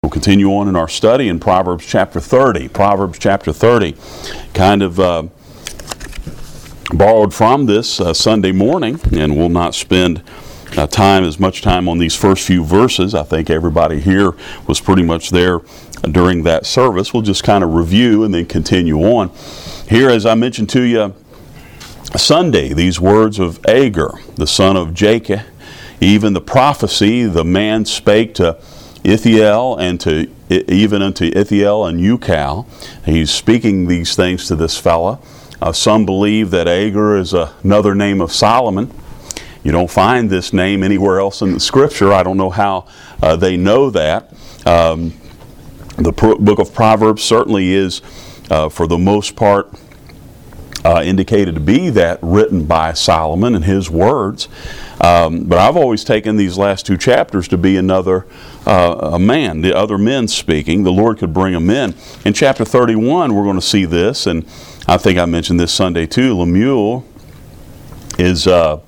We'll continue on in our study in Proverbs chapter 30. Proverbs chapter 30, kind of borrowed from this Sunday morning, and we'll not spend as much time on these first few verses. I think everybody here was pretty much there during that service. We'll just kind of review and then continue on. Here, as I mentioned to you Sunday, these words of Agur, the son of Jacob, even the prophecy, the man spake to Ithiel and even unto Ithiel and Ucal. He's speaking these things to this fella. Some believe that Agur is another name of Solomon. You don't find this name anywhere else in the Scripture. I don't know how they know that. The book of Proverbs certainly is, for the most part, indicated to be that written by Solomon and his words. But I've always taken these last two chapters to be another man, the other men speaking. The Lord could bring them in. In chapter 31, we're going to see this, and I think I mentioned this Sunday too. Lemuel is the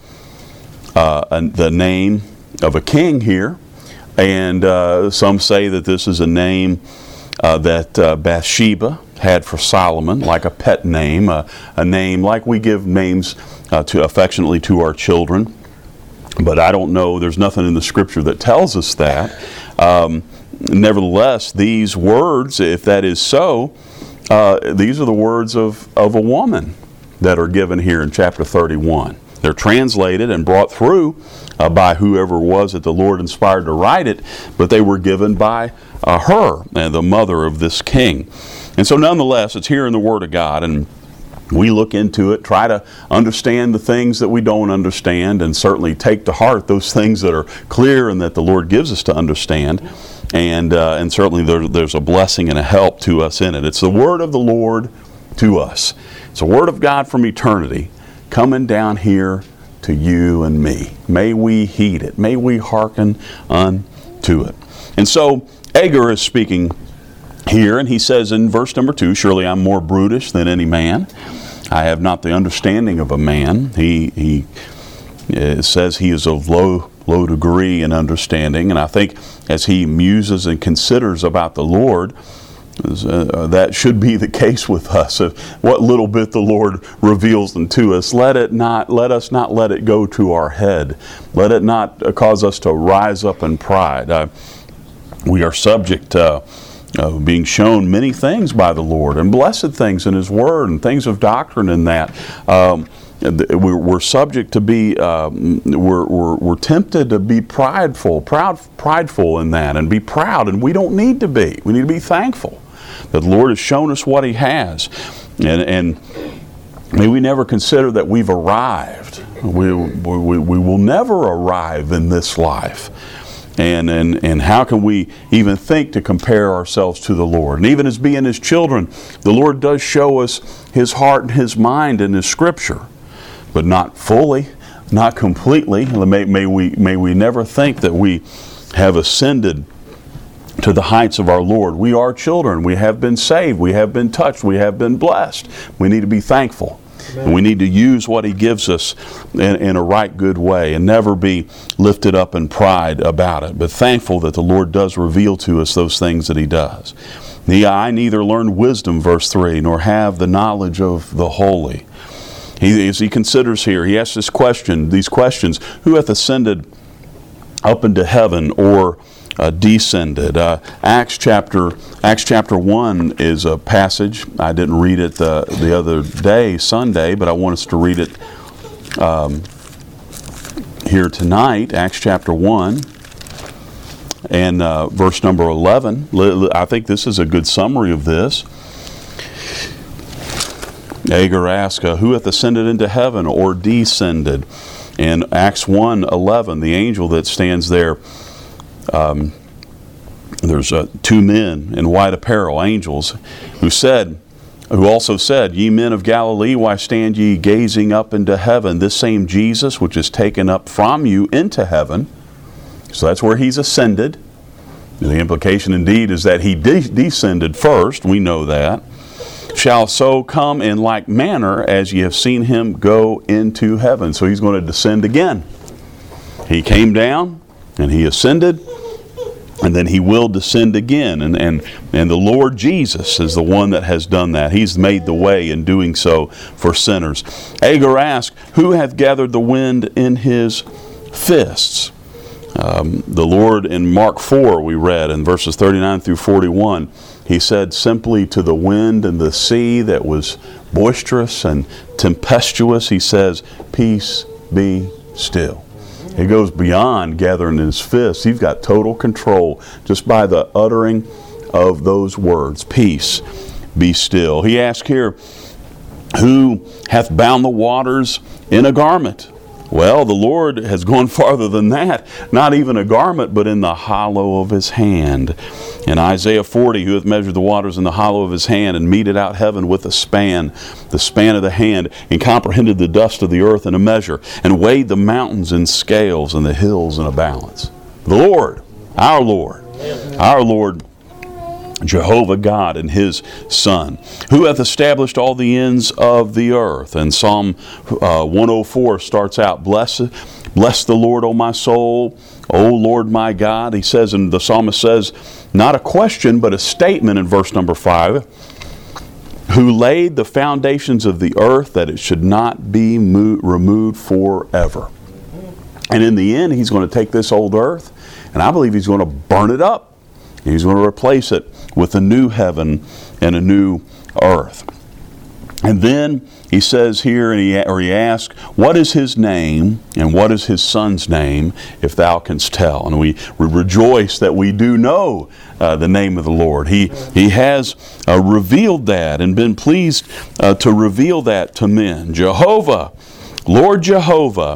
name of a king here, and some say that this is a name that Bathsheba had for Solomon, like a pet name, a name like we give names affectionately to our children. But I don't know, there's nothing in the Scripture that tells us that. Nevertheless, these words, if that is so, these are the words of a woman that are given here in chapter 31. They're translated and brought through by whoever it was that the Lord inspired to write it, but they were given by her, the mother of this king. And so nonetheless, it's here in the Word of God, and we look into it, try to understand the things that we don't understand, and certainly take to heart those things that are clear and that the Lord gives us to understand. And certainly there's a blessing and a help to us in it. It's the Word of the Lord to us. It's a Word of God from eternity coming down here to you and me. May we heed it. May we hearken unto it. And so Agur is speaking here, and he says in verse number 2, surely I'm more brutish than any man. I have not the understanding of a man. He says he is of low degree in understanding, and I think as he muses and considers about the Lord, that should be the case with us. What little bit the Lord reveals unto us, let us not let it go to our head. Let it not cause us to rise up in pride. We are subject to being shown many things by the Lord, and blessed things in His Word, and things of doctrine in that. We're subject to be, we're tempted to be prideful in that, and be proud, and we don't need to be. We need to be thankful that the Lord has shown us what He has, and may we never consider that we've arrived. We will never arrive in this life. And how can we even think to compare ourselves to the Lord? And even as being His children, the Lord does show us His heart and His mind in His Scripture, but not fully, not completely. May we never think that we have ascended to the heights of our Lord. We are children. We have been saved. We have been touched. We have been blessed. We need to be thankful. And we need to use what He gives us in a right good way, and never be lifted up in pride about it, but thankful that the Lord does reveal to us those things that He does. I neither learned wisdom, verse 3, nor have the knowledge of the holy. As he considers here, he asks these questions: who hath ascended up into heaven, or descended? Acts chapter 1 is a passage. I didn't read it the other day, Sunday, but I want us to read it here tonight. Acts chapter 1 and verse number 11. I think this is a good summary of this. Agur asks, who hath ascended into heaven, or descended? In Acts 1:11, the angel that stands there, there's two men in white apparel, angels, who also said, ye men of Galilee, why stand ye gazing up into heaven? This same Jesus, which is taken up from you into heaven. So that's where He's ascended. The implication indeed is that He descended first. We know that. Shall so come in like manner as ye have seen Him go into heaven. So He's going to descend again. He came down and He ascended. And then he will descend again. And the Lord Jesus is the one that has done that. He's made the way in doing so for sinners. Agur asked, who hath gathered the wind in his fists? The Lord in Mark 4 we read in verses 39 through 41, he said simply to the wind and the sea that was boisterous and tempestuous, he says, peace be still. He goes beyond gathering in his fists. He's got total control just by the uttering of those words, peace be still. He asks here, who hath bound the waters in a garment? Well, the Lord has gone farther than that. Not even a garment, but in the hollow of his hand. In Isaiah 40, who hath measured the waters in the hollow of his hand, and meted out heaven with a span, the span of the hand, and comprehended the dust of the earth in a measure, and weighed the mountains in scales, and the hills in a balance. The Lord, our Lord, Jehovah God and his Son, who hath established all the ends of the earth. And Psalm 104 starts out, Bless the Lord, O my soul, O Lord my God. He says, and the psalmist says, not a question, but a statement in verse number 5, who laid the foundations of the earth that it should not be removed forever. And in the end, he's going to take this old earth, and I believe he's going to burn it up. He's going to replace it with a new heaven and a new earth. And then he says here, and he asks, what is his name and what is his son's name, if thou canst tell? And we rejoice that we do know the name of the Lord. He has revealed that and been pleased to reveal that to men. Jehovah, Lord Jehovah,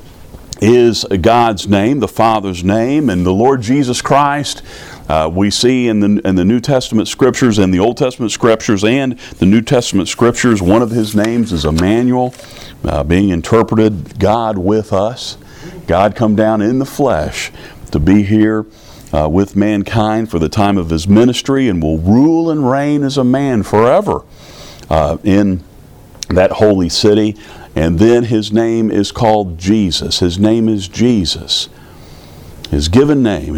is God's name, the Father's name, and the Lord Jesus Christ. We see in the New Testament Scriptures and the Old Testament Scriptures and the New Testament Scriptures, one of his names is Emmanuel, being interpreted God with us. God come down in the flesh to be here with mankind for the time of his ministry, and will rule and reign as a man forever in that holy city. And then his name is called Jesus. His name is Jesus. His given name,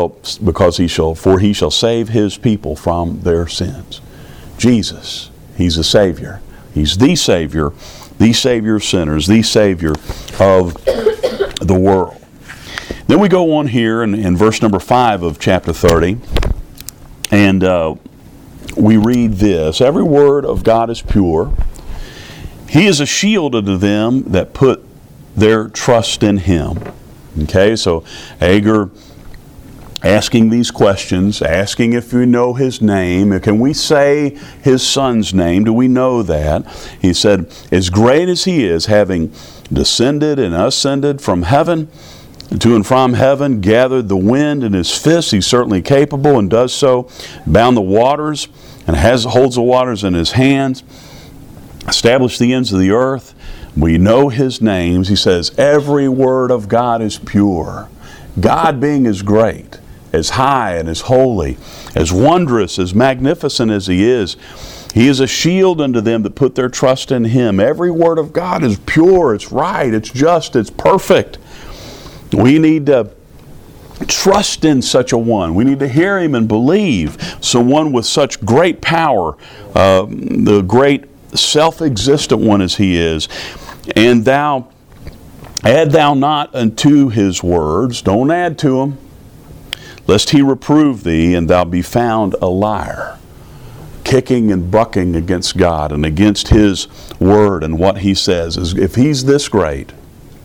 for he shall save his people from their sins. Jesus, he's a Savior. He's the Savior of sinners, the Savior of the world. Then we go on here in verse number 5 of chapter 30, and we read this, every word of God is pure. He is a shield unto them that put their trust in him. Okay, so Agur asking these questions, asking if we know his name. Can we say his son's name? Do we know that? He said, as great as he is, having descended and ascended from heaven, to and from heaven, gathered the wind in his fists. He's certainly capable and does so. Bound the waters and holds the waters in his hands. Established the ends of the earth. We know his names. He says, every word of God is pure. God being as great, as high and as holy, as wondrous, as magnificent as he is a shield unto them that put their trust in him. Every word of God is pure, it's right, it's just, it's perfect. We need to trust in such a one. We need to hear him and believe someone with such great power, the great self-existent one as he is. And thou, add thou not unto his words, don't add to them, lest he reprove thee, and thou be found a liar, kicking and bucking against God and against his word and what he says. If he's this great,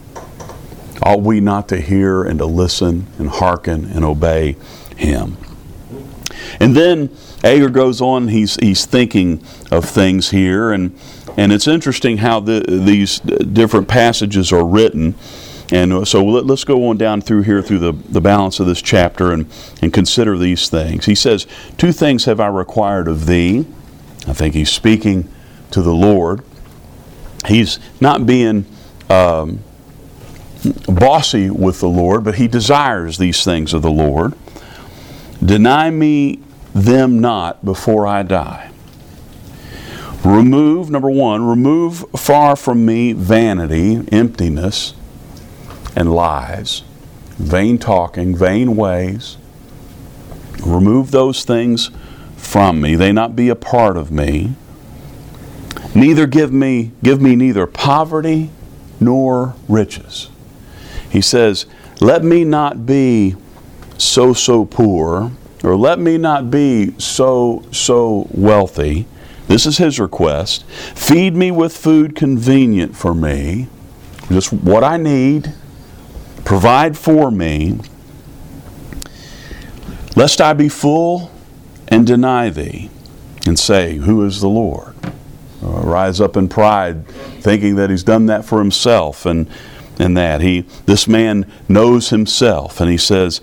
ought we not to hear and to listen and hearken and obey him? And then Agur goes on, he's thinking of things here, and it's interesting how these different passages are written. And so let's go on down through the balance of this chapter and consider these things. He says, 2 things have I required of thee. I think he's speaking to the Lord. He's not being bossy with the Lord, but he desires these things of the Lord. Deny me them not before I die. Number 1, remove far from me vanity, emptiness, and lies, vain talking, vain ways, Remove those things from me. They not be a part of me. Neither give me neither poverty nor riches. He says, let me not be so poor, or let me not be so wealthy. This is his request. Feed me with food convenient for me, just what I need. Provide for me, lest I be full and deny thee, and say, who is the Lord? Rise up in pride, thinking that he's done that for himself, and that this man knows himself, and he says,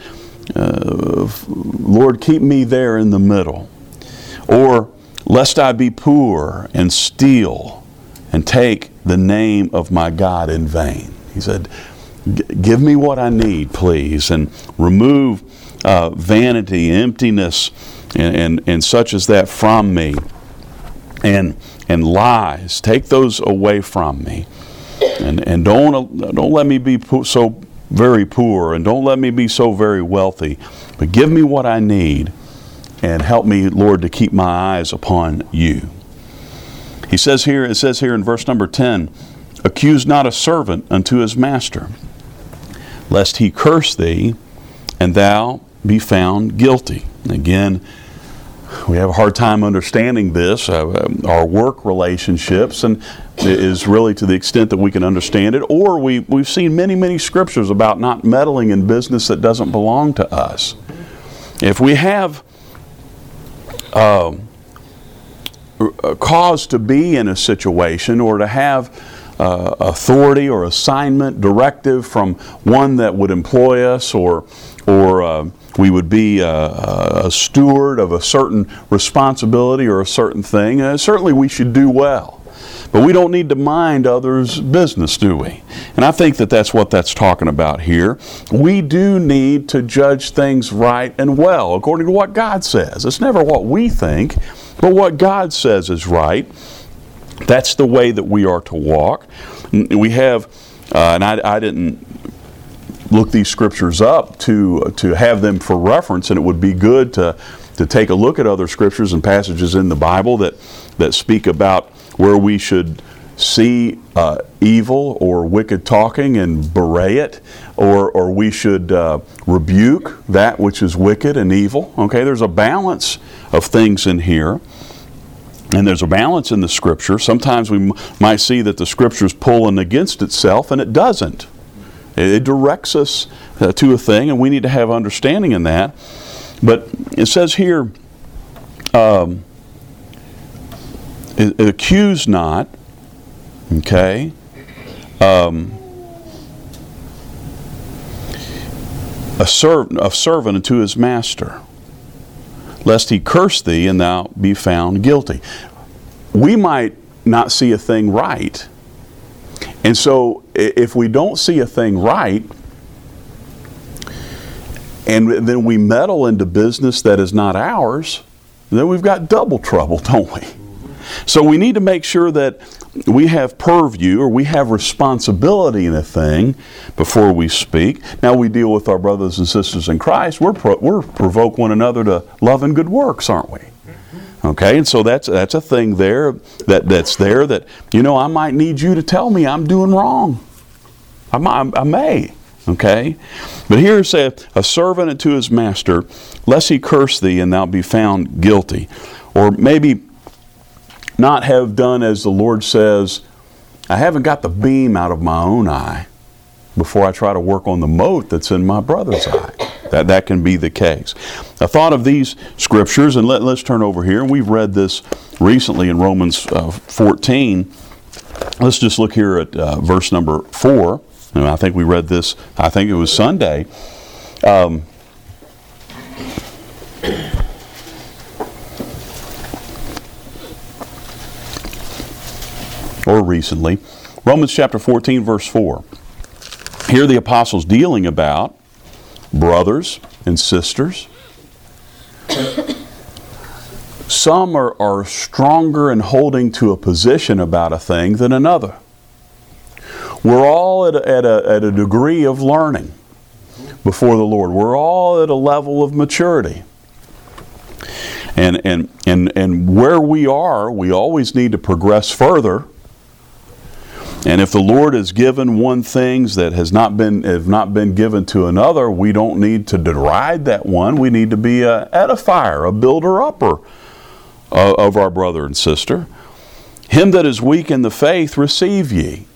Lord, keep me there in the middle. Or lest I be poor and steal and take the name of my God in vain. He said, give me what I need, please, and remove vanity, emptiness, and such as that from me, and lies. Take those away from me, and don't let me be so very poor, and don't let me be so very wealthy, but give me what I need, and help me, Lord, to keep my eyes upon you. It says here in verse number 10, accuse not a servant unto his master, lest he curse thee, and thou be found guilty. Again, we have a hard time understanding this. Our work relationships, and is really to the extent that we can understand it. Or we've seen many scriptures about not meddling in business that doesn't belong to us. If we have a cause to be in a situation, or to have authority or assignment, directive from one that would employ us, or we would be a steward of a certain responsibility or a certain thing, certainly we should do well. But we don't need to mind others' business, do we? And I think that that's what that's talking about here. We do need to judge things right and well, according to what God says. It's never what we think, but what God says is right. That's the way that we are to walk. We have, and I didn't look these scriptures up to have them for reference, and it would be good to take a look at other scriptures and passages in the Bible that speak about where we should see evil or wicked talking and berate it, or we should rebuke that which is wicked and evil. Okay, there's a balance of things in here, and there's a balance in the Scripture. Sometimes we might see that the Scripture's pulling against itself, and it doesn't. It directs us to a thing, and we need to have understanding in that. But it says here, accuse not, okay, a servant unto his master, lest he curse thee and thou be found guilty. We might not see a thing right. And so if we don't see a thing right, and then we meddle into business that is not ours, then we've got double trouble, don't we? So we need to make sure that we have purview, or we have responsibility in a thing before we speak. Now we deal with our brothers and sisters in Christ. We're provoke one another to love and good works, aren't we? Okay, and so that's a thing there that's there that, I might need you to tell me I'm doing wrong. I may. Okay? But here it says, a servant unto his master, lest he curse thee and thou be found guilty. Or maybe not have done as the Lord says, I haven't got the beam out of my own eye before I try to work on the mote that's in my brother's eye. That can be the case. I thought of these scriptures, and let's turn over here. And we've read this recently in Romans 14. Let's just look here at verse number 4. And I think we read this, I think it was Sunday. Or recently. Romans chapter 14, verse 4. Here the apostle's dealing about brothers and sisters. Some are stronger in holding to a position about a thing than another. We're all at a degree of learning before the Lord. We're all at a level of maturity. And where we are, we always need to progress further. And if the Lord has given one things that have not been given to another, we don't need to deride that one. We need to be an edifier, a builder-upper of our brother and sister. Him that is weak in the faith, receive ye,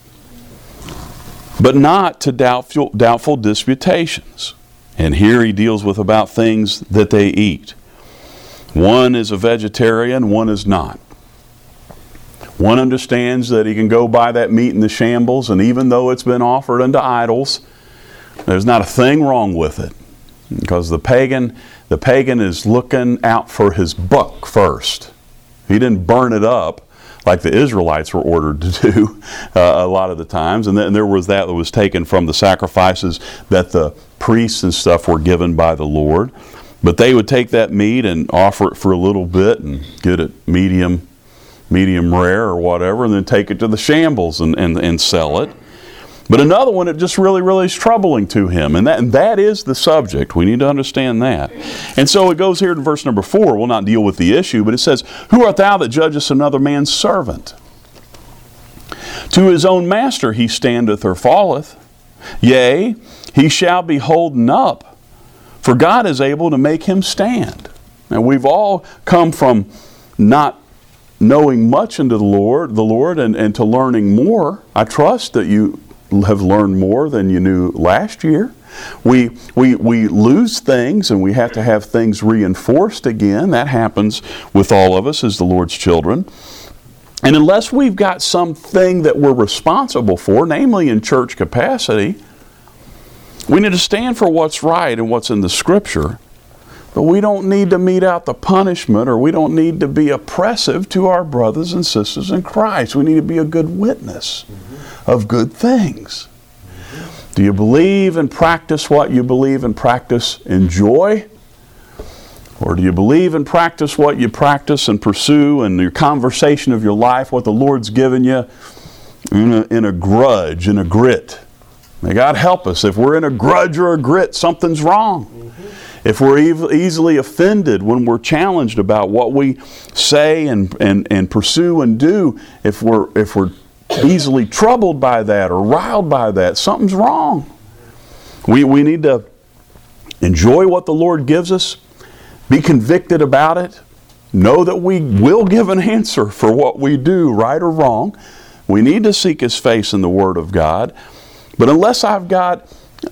but not to doubtful disputations. And here he deals with about things that they eat. One is a vegetarian, one is not. One understands that he can go buy that meat in the shambles, and even though it's been offered unto idols, there's not a thing wrong with it. Because the pagan is looking out for his buck first. He didn't burn it up like the Israelites were ordered to do a lot of the times. And then there was that was taken from the sacrifices that the priests and stuff were given by the Lord. But they would take that meat and offer it for a little bit and get it medium rare or whatever, and then take it to the shambles and sell it. But another one, it just really is troubling to him. And that is the subject. We need to understand that. And so it goes here in verse number 4. We'll not deal with the issue, but it says, Who art thou that judgest another man's servant? To his own master he standeth or falleth. Yea, he shall be holden up, for God is able to make him stand. Now we've all come from not knowing much into the Lord and to learning more. I trust that you have learned more than you knew last year. We lose things, and we have to have things reinforced again. That happens with all of us as the Lord's children. And unless we've got something that we're responsible for, namely in church capacity, we need to stand for what's right and what's in the Scripture. But we don't need to mete out the punishment, or we don't need to be oppressive to our brothers and sisters in Christ. We need to be a good witness of good things. Do you believe and practice what you believe and practice in joy? Or do you believe and practice what you practice and pursue in your conversation of your life, what the Lord's given you, in a grudge, in a grit? May God help us. If we're in a grudge or a grit, something's wrong. If we're easily offended when we're challenged about what we say and pursue and do, if we're easily troubled by that or riled by that, something's wrong. We need to enjoy what the Lord gives us, be convicted about it, know that we will give an answer for what we do, right or wrong. We need to seek His face in the Word of God. But unless I've got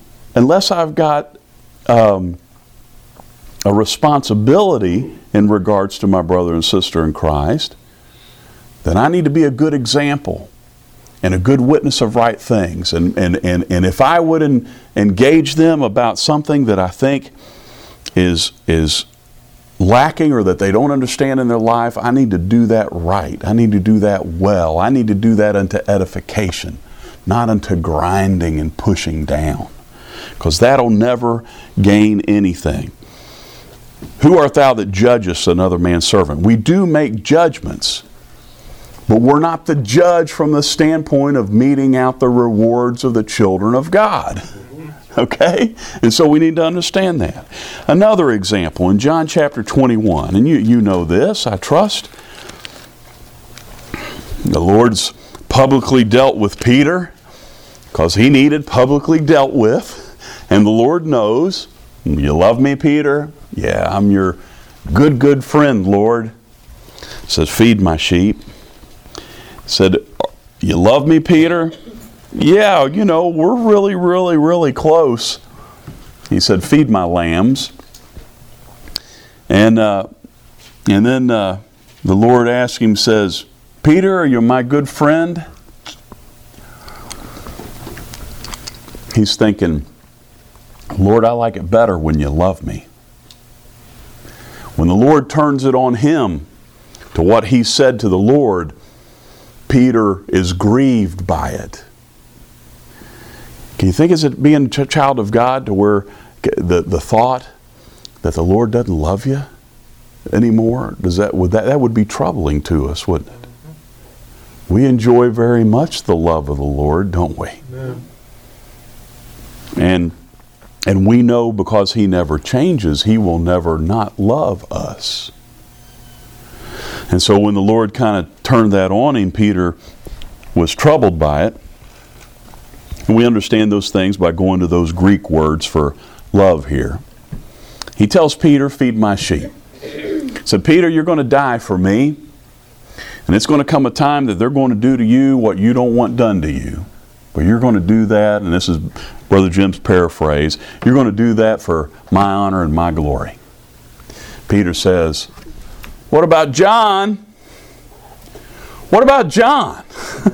a responsibility in regards to my brother and sister in Christ, then I need to be a good example and a good witness of right things. And if I would engage them about something that I think is lacking or that they don't understand in their life, I need to do that right. I need to do that well. I need to do that unto edification, not unto grinding and pushing down, because that'll never gain anything. Who art thou that judgest another man's servant? We do make judgments, but we're not the judge from the standpoint of meting out the rewards of the children of God. Okay? And so we need to understand that. Another example in John chapter 21, and you know this, I trust. The Lord's publicly dealt with Peter because he needed publicly dealt with. And the Lord knows, you love me, Peter? Yeah, I'm your good friend, Lord. He says, feed my sheep. He said, you love me, Peter? Yeah, we're really close. He said, feed my lambs. And then the Lord asked him, says, Peter, are you my good friend? He's thinking, Lord, I like it better when you love me. When the Lord turns it on him to what he said to the Lord, Peter is grieved by it. Can you think, is it being a child of God to where the thought that the Lord doesn't love you anymore, that would be troubling to us, wouldn't it? We enjoy very much the love of the Lord, don't we? Yeah. And we know because He never changes, He will never not love us. And so when the Lord kind of turned that on him, Peter was troubled by it. And we understand those things by going to those Greek words for love here. He tells Peter, feed my sheep. He said, Peter, you're going to die for me. And it's going to come a time that they're going to do to you what you don't want done to you. But you're going to do that, and this is Brother Jim's paraphrase, you're going to do that for my honor and my glory. Peter says, what about John? What about John?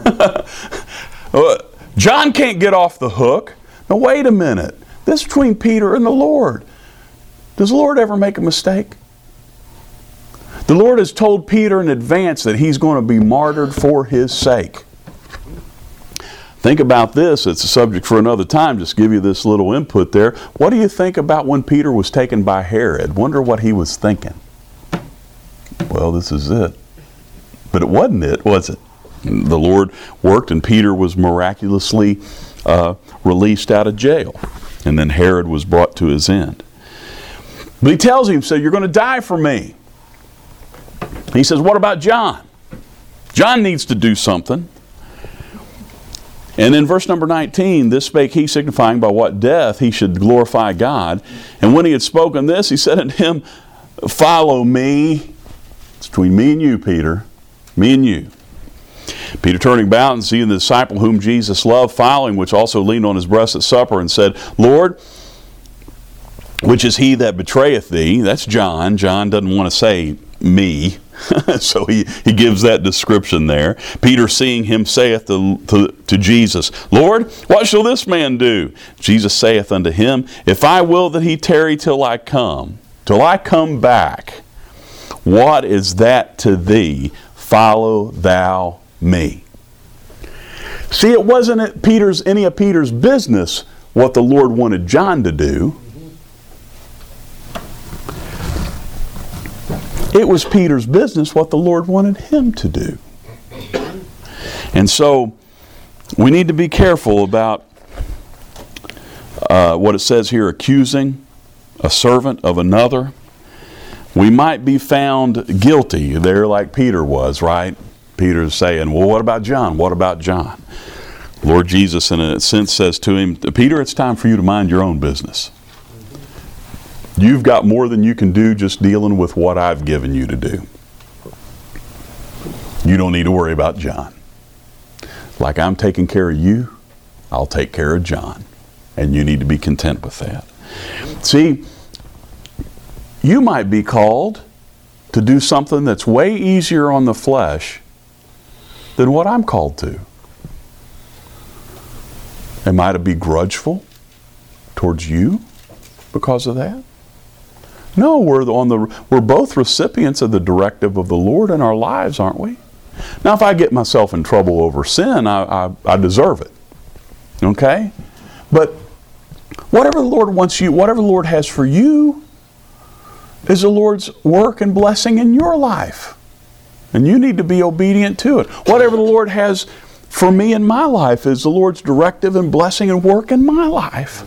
John can't get off the hook. Now wait a minute. This is between Peter and the Lord. Does the Lord ever make a mistake? The Lord has told Peter in advance that he's going to be martyred for his sake. Think about this. It's a subject for another time. Just give you this little input there. What do you think about when Peter was taken by Herod? Wonder what he was thinking. Well, this is it. But it wasn't it, was it? The Lord worked and Peter was miraculously released out of jail. And then Herod was brought to his end. But he tells him, so you're going to die for me. He says, what about John? John needs to do something. And in verse number 19, this spake he, signifying by what death he should glorify God. And when he had spoken this, he said unto him, follow me. It's between me and you, Peter. Me and you. Peter turning about and seeing the disciple whom Jesus loved following, which also leaned on his breast at supper, and said, Lord, which is he that betrayeth thee? That's John. John doesn't want to say me. So he gives that description there. Peter, seeing him, saith to Jesus, Lord, what shall this man do? Jesus saith unto him, if I will that he tarry till I come back, what is that to thee? Follow thou me. See, it wasn't any of Peter's business what the Lord wanted John to do. It was Peter's business what the Lord wanted him to do. And so we need to be careful about what it says here, accusing a servant of another. We might be found guilty there like Peter was, right? Peter's saying, well, what about John? What about John? Lord Jesus, in a sense, says to him, Peter, it's time for you to mind your own business. You've got more than you can do just dealing with what I've given you to do. You don't need to worry about John. Like I'm taking care of you, I'll take care of John. And you need to be content with that. See, you might be called to do something that's way easier on the flesh than what I'm called to. Am I to be grudgeful towards you because of that? No, we're both recipients of the directive of the Lord in our lives, aren't we? Now, if I get myself in trouble over sin, I deserve it. Okay? But whatever the Lord wants you, whatever the Lord has for you, is the Lord's work and blessing in your life. And you need to be obedient to it. Whatever the Lord has for me in my life is the Lord's directive and blessing and work in my life.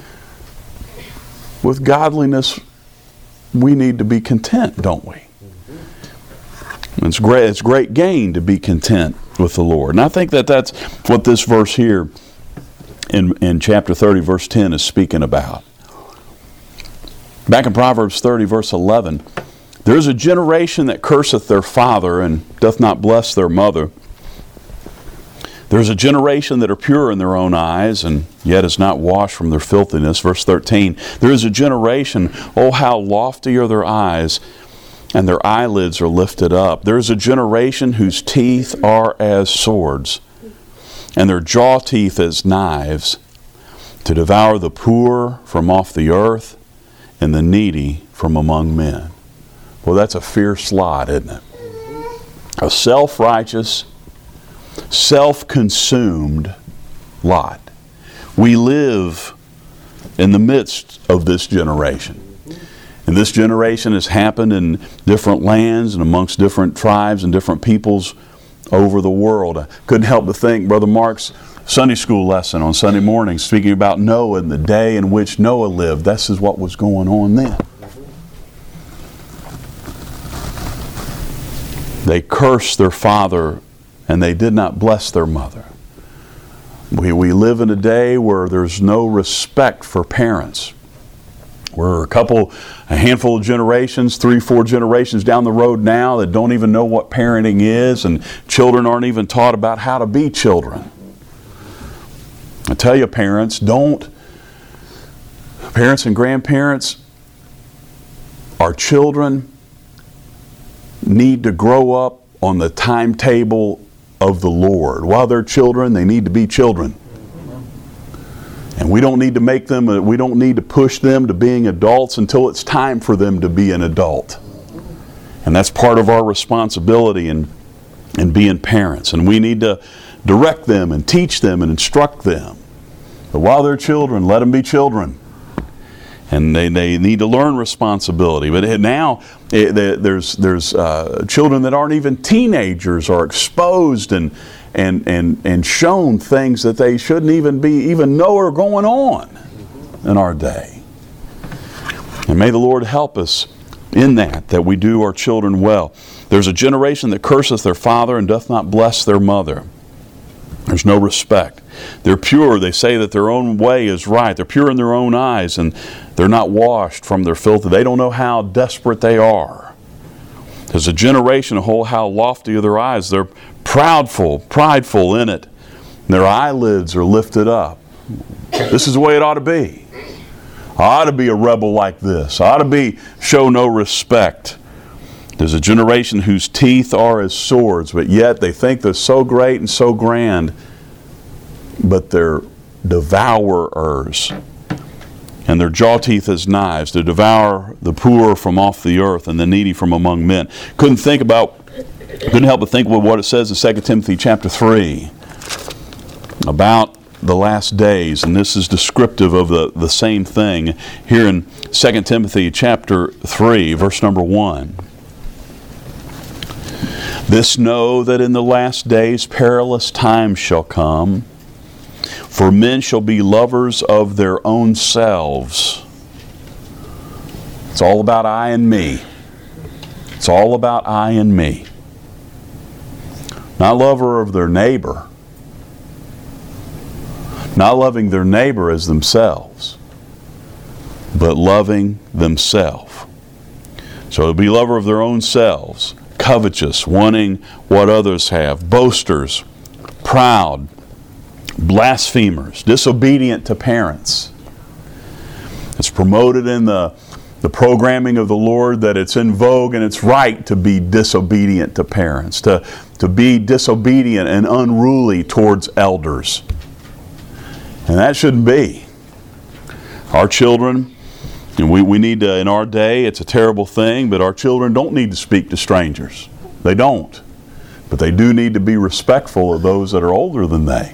With godliness, we need to be content, don't we? It's great gain to be content with the Lord. And I think that's what this verse here in chapter 30, verse 10 is speaking about. Back in Proverbs 30, verse 11, there is a generation that curseth their father and doth not bless their mother. There's a generation that are pure in their own eyes, and yet is not washed from their filthiness. Verse 13, there is a generation, oh how lofty are their eyes, and their eyelids are lifted up. There is a generation whose teeth are as swords, and their jaw teeth as knives, to devour the poor from off the earth, and the needy from among men. Well, that's a fierce lot, isn't it? A self-righteous, self-consumed lot. We live in the midst of this generation. And this generation has happened in different lands and amongst different tribes and different peoples over the world. I couldn't help but think Brother Mark's Sunday school lesson on Sunday morning, speaking about Noah and the day in which Noah lived. This is what was going on then. They cursed their father and they did not bless their mother. We live in a day where there's no respect for parents. We're a handful of generations, 3-4 generations down the road now that don't even know what parenting is, and children aren't even taught about how to be children. I tell you, parents and grandparents, our children need to grow up on the timetable of the Lord. While they're children, they need to be children. And we don't need to push them to being adults until it's time for them to be an adult. And that's part of our responsibility in being parents. And we need to direct them and teach them and instruct them. But while they're children, let them be children. And they need to learn responsibility. But now there's children that aren't even teenagers are exposed and shown things that they shouldn't even know are going on in our day. And may the Lord help us in that we do our children well. There's a generation that curseth their father and doth not bless their mother. There's no respect. They're pure. They say that their own way is right. They're pure in their own eyes, and they're not washed from their filth. They don't know how desperate they are. There's a generation, how lofty are their eyes. They're prideful in it. And their eyelids are lifted up. This is the way it ought to be. I ought to be a rebel like this. I ought to show no respect. There's a generation whose teeth are as swords, but yet they think they're so great and so grand, but they're devourers. And their jaw teeth as knives to devour the poor from off the earth and the needy from among men. Couldn't help but think of what it says in 2 Timothy chapter 3 about the last days, and this is descriptive of the same thing here in 2 Timothy chapter 3, verse number 1. This know that in the last days perilous times shall come, for men shall be lovers of their own selves. It's all about I and me. It's all about I and me. Not lover of their neighbor. Not loving their neighbor as themselves, but loving themselves. So to be lover of their own selves, covetous, wanting what others have, boasters, proud, blasphemers, disobedient to parents. It's promoted in the programming of the Lord that it's in vogue and it's right to be disobedient to parents, to be disobedient and unruly towards elders. And that shouldn't be. Our children, and we need to, in our day, it's a terrible thing, but our children don't need to speak to strangers. They don't. But they do need to be respectful of those that are older than they.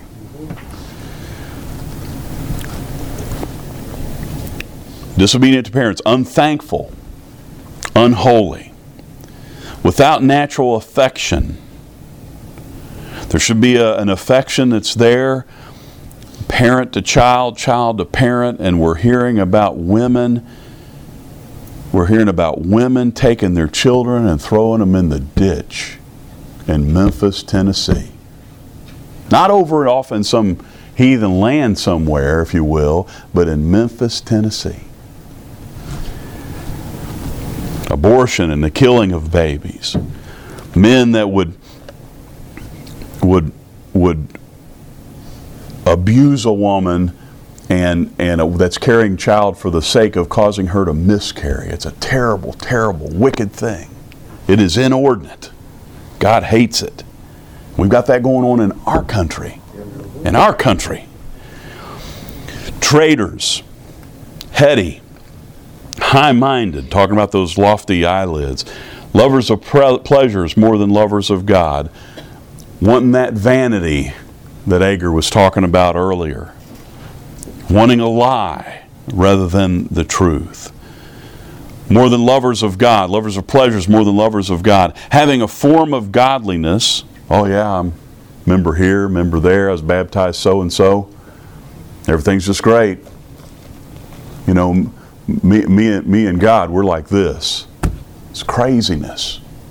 Disobedient to parents, unthankful, unholy, without natural affection. There should be an affection that's there, parent to child, child to parent, and we're hearing about women. We're hearing about women taking their children and throwing them in the ditch in Memphis, Tennessee. Not over off in some heathen land somewhere, if you will, but in Memphis, Tennessee. Abortion and the killing of babies. Men that would abuse a woman and that's carrying child for the sake of causing her to miscarry. It's a terrible, terrible, wicked thing. It is inordinate. God hates it. We've got that going on in our country. In our country. Traitors, heady, high-minded, talking about those lofty eyelids, lovers of pleasures more than lovers of God, wanting that vanity that Agur was talking about earlier, wanting a lie rather than the truth, more than lovers of God, lovers of pleasures more than lovers of God, having a form of godliness. Oh yeah, I'm member here, member there, I was baptized so-and-so, everything's just great. You know, me and God, we're like this. It's craziness.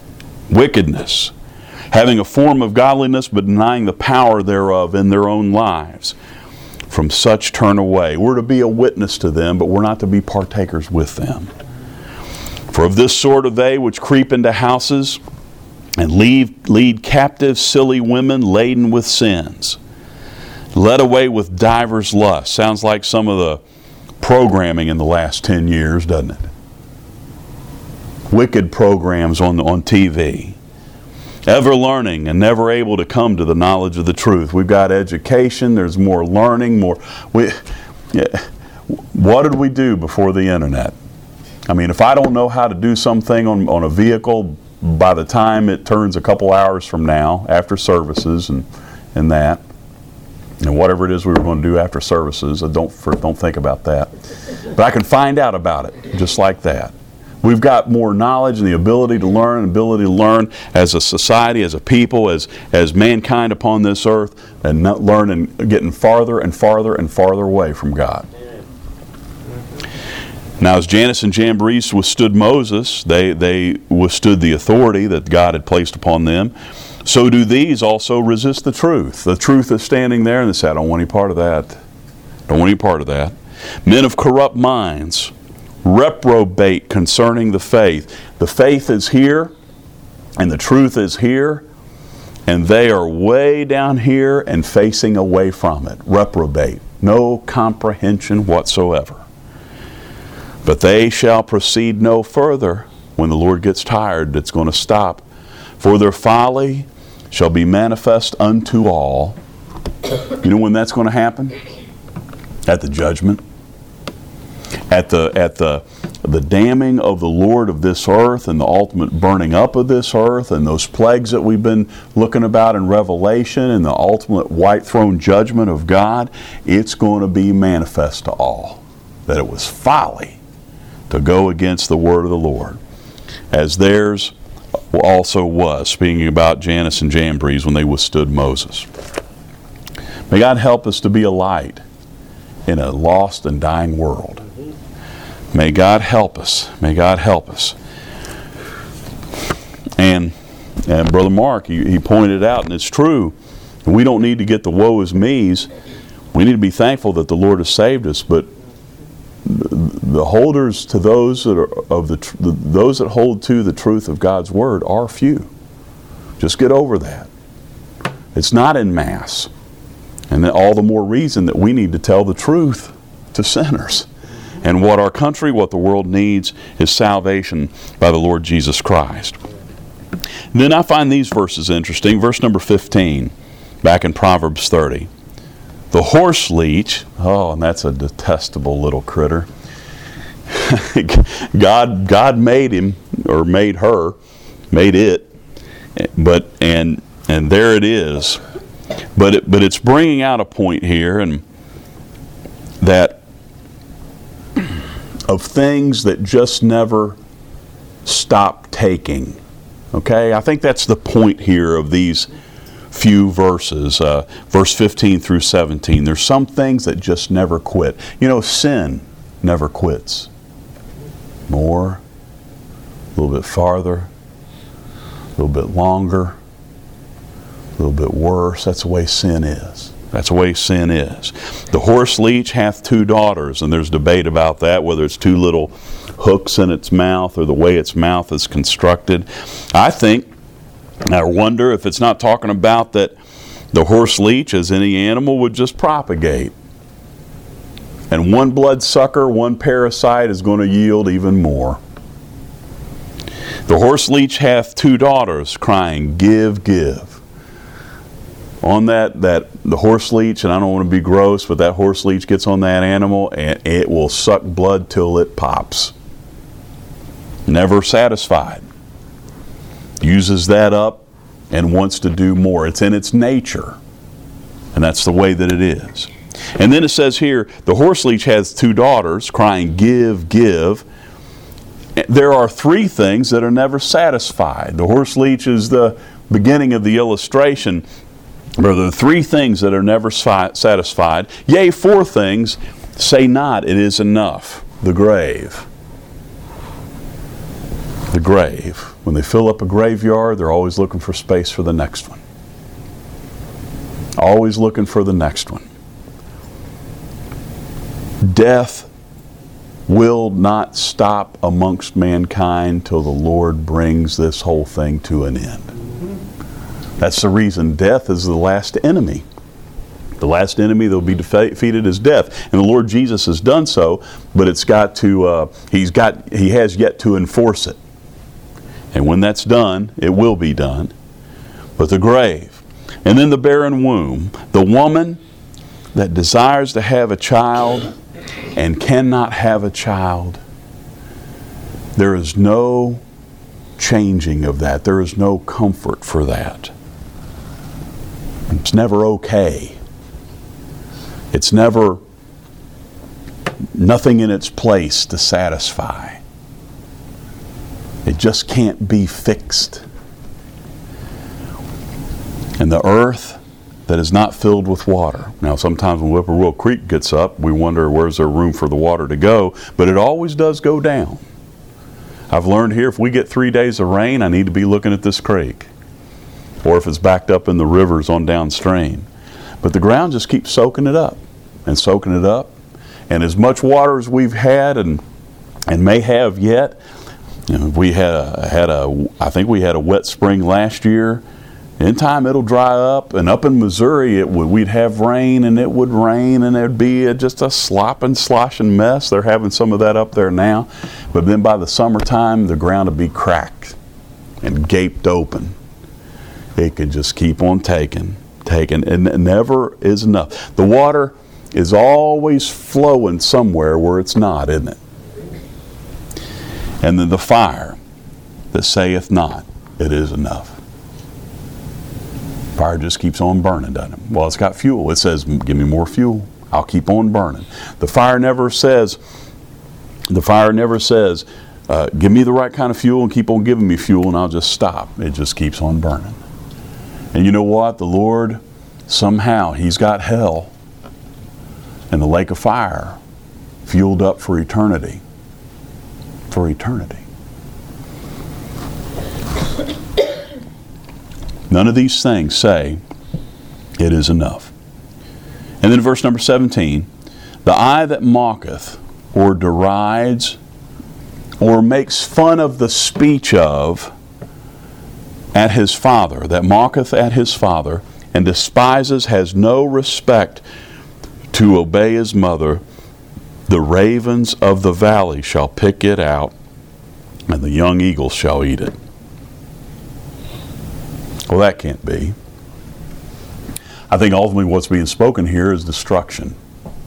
wickedness, having a form of godliness but denying the power thereof in their own lives. From such turn away. We're to be a witness to them, but we're not to be partakers with them. For of this sort are they which creep into houses and lead captive silly women laden with sins, led away with divers lusts. Sounds like some of the programming in the last 10 years, doesn't it? Wicked programs on TV. Ever learning and never able to come to the knowledge of the truth. We've got education, there's more learning, what did we do before the internet? I mean, if I don't know how to do something on a vehicle by the time it turns a couple hours from now, after services and that, and whatever it is we were going to do after services, don't think about that. But I can find out about it just like that. We've got more knowledge and the ability to learn as a society, as a people, as mankind upon this earth, and not learning, getting farther and farther and farther away from God. Now, as Jannes and Jambres withstood Moses, they withstood the authority that God had placed upon them. So do these also resist the truth. The truth is standing there, and they say, I don't want any part of that. Don't want any part of that. Men of corrupt minds, reprobate concerning the faith. The faith is here, and the truth is here, and they are way down here and facing away from it. Reprobate. No comprehension whatsoever. But they shall proceed no further. When the Lord gets tired, it's going to stop. For their folly shall be manifest unto all. You know when that's going to happen? At the judgment. At the damning of the Lord of this earth and the ultimate burning up of this earth and those plagues that we've been looking about in Revelation and the ultimate white throne judgment of God, it's going to be manifest to all that it was folly to go against the word of the Lord, as theirs also was, speaking about Jannes and Jambres when they withstood Moses. May God help us to be a light in a lost and dying world. May God help us. May God help us. And Brother Mark, he pointed out, and it's true, we don't need to get the woe is me's. We need to be thankful that the Lord has saved us, but the holders to those that are those that hold to the truth of God's word are few. Just get over that. It's not in mass. And then all the more reason that we need to tell the truth to sinners. And what our country, what the world needs is salvation by the Lord Jesus Christ. And then I find these verses interesting. Verse number 15, back in Proverbs 30. The horse leech, and that's a detestable little critter. God made him, or made her, made it, and there it is. But it's bringing out a point here, and that of things that just never stop taking. Okay, I think that's the point here of these few verses, verse 15 through 17. There's some things that just never quit. You know, sin never quits. More, a little bit farther, a little bit longer, a little bit worse. That's the way sin is. That's the way sin is. The horse leech hath two daughters, and there's debate about that, whether it's two little hooks in its mouth or the way its mouth is constructed. I wonder if it's not talking about that the horse leech, as any animal, would just propagate. And one bloodsucker, one parasite is going to yield even more. The horse leech hath two daughters, crying, give, give. On that the horse leech, and I don't want to be gross, but that horse leech gets on that animal and it will suck blood till it pops. Never satisfied. Uses that up and wants to do more. It's in its nature. And that's the way that it is. And then it says here, the horse leech has two daughters, crying, give, give. There are three things that are never satisfied. The horse leech is the beginning of the illustration. There are three things that are never satisfied. Yea, four things, say not, it is enough. The grave. The grave. When they fill up a graveyard, they're always looking for space for the next one. Always looking for the next one. Death will not stop amongst mankind till the Lord brings this whole thing to an end. That's the reason death is the last enemy. The last enemy that will be defeated is death. And the Lord Jesus has done so, but it's got to, he has yet to enforce it. And when that's done, it will be done. But the grave, and then the barren womb, the woman that desires to have a child and cannot have a child, there is no changing of that. There is no comfort for that. It's never okay. It's never nothing in its place to satisfy. It just can't be fixed. And the earth that is not filled with water. Now, sometimes when Whippoorwill Creek gets up, we wonder where's there room for the water to go, but it always does go down. I've learned here, if we get 3 days of rain, I need to be looking at this creek. Or if it's backed up in the rivers on downstream. But the ground just keeps soaking it up and soaking it up. And as much water as we've had and may have yet, you know, I think we had a wet spring last year. In time it'll dry up, and up in Missouri we'd have rain, and it would rain, and there'd be just a sloshing mess. They're having some of that up there now. But then by the summertime, the ground would be cracked and gaped open. It could just keep on taking, and it never is enough. The water is always flowing somewhere where it's not, isn't it? And then the fire that saith not, it is enough. Fire just keeps on burning, doesn't it? Well, it's got fuel. It says, give me more fuel. I'll keep on burning. The fire never says, give me the right kind of fuel and keep on giving me fuel and I'll just stop. It just keeps on burning. And you know what? The Lord, somehow, He's got hell and the lake of fire fueled up for eternity. For eternity. None of these things say it is enough. And then verse number 17, the eye that mocketh or derides or makes fun of the speech of at his father, that mocketh at his father and despises, has no respect to obey his mother, the ravens of the valley shall pick it out, and the young eagles shall eat it. Well, that can't be. I think ultimately what's being spoken here is destruction.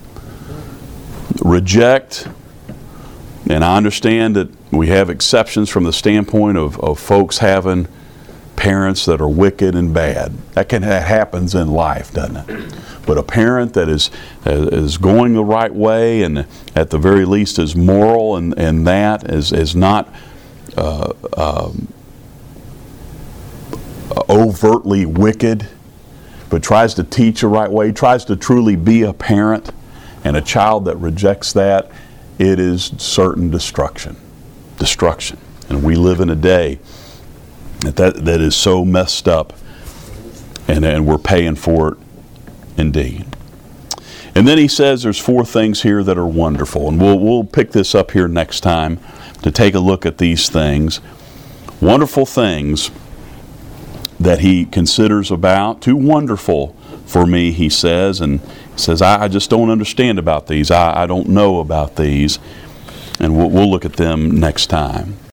Reject, and I understand that we have exceptions from the standpoint of folks having parents that are wicked and bad. That happens in life, doesn't it? But a parent that is going the right way and at the very least is moral and that is not overtly wicked, but tries to teach the right way, tries to truly be a parent, and a child that rejects that, it is certain destruction. Destruction. And we live in a day that is so messed up, and we're paying for it indeed. And then he says there's 4 things here that are wonderful, and we'll pick this up here next time to take a look at these things. Wonderful things that he considers about. Too wonderful for me, he says, and says, I just don't understand about these. I don't know about these. And we'll look at them next time.